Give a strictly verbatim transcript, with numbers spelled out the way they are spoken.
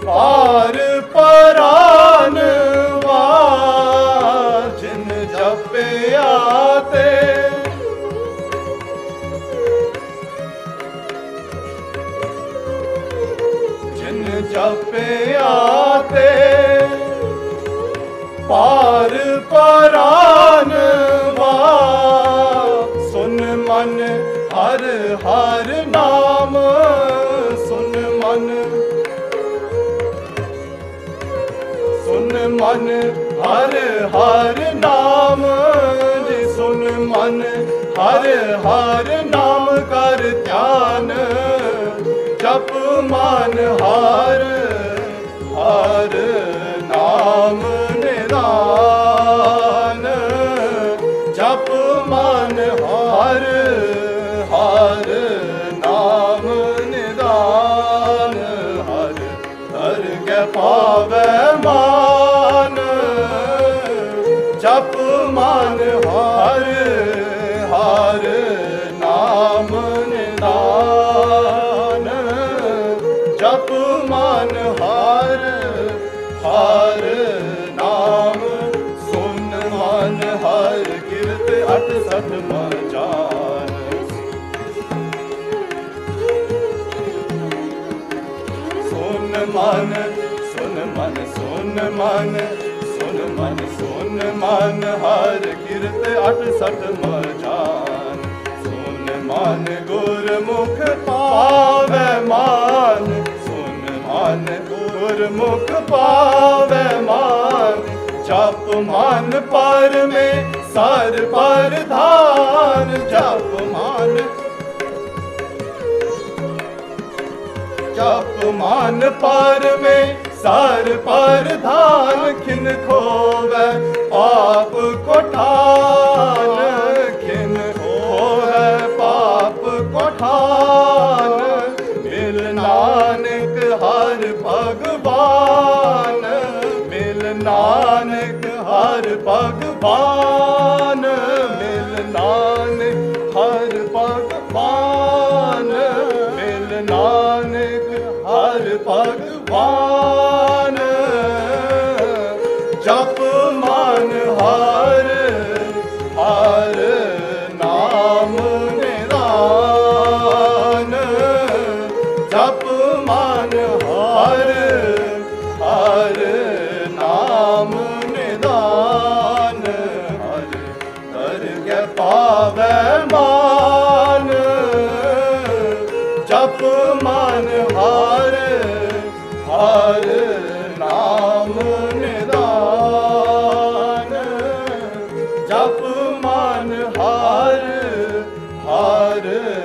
पार परान वार जिन जपिया ते जिन जपिया ते पार परान वार सुन मन हर हर नाम सुन मन सुन मन हर हर नाम जी सुन मन हर हर नाम कर ध्यान जप मान हर हर नाम निदान जप मान हर हर नाम निदान हर हर के पावे मान जप मान हर हर नाम निदान जप मान हर हर नाम सुन मन हर कीर्त अठ सठ मचान सुन मन सुन मन सुन मन सुन मन सुन मन हर कीर्त अठ सठ मचान सुन मन गुरमुख पावे मान सुन मन गुरमुख पावे मान जप मान पर में सर पर धान जप मान जप मान पर में सर पर धान खिन खोवे पाप को ठान खिन खोवे पाप को ठान मिल नानक हर भगवान मिल नानक हर भगवान मिल नानक हर भगवान मिल नानक हर भगवान जप मान हर हर नाम निदान जप मान हर हर नाम निदान हर हर के पावे मान जप मान हर हर नाम निदान जप मान हर हर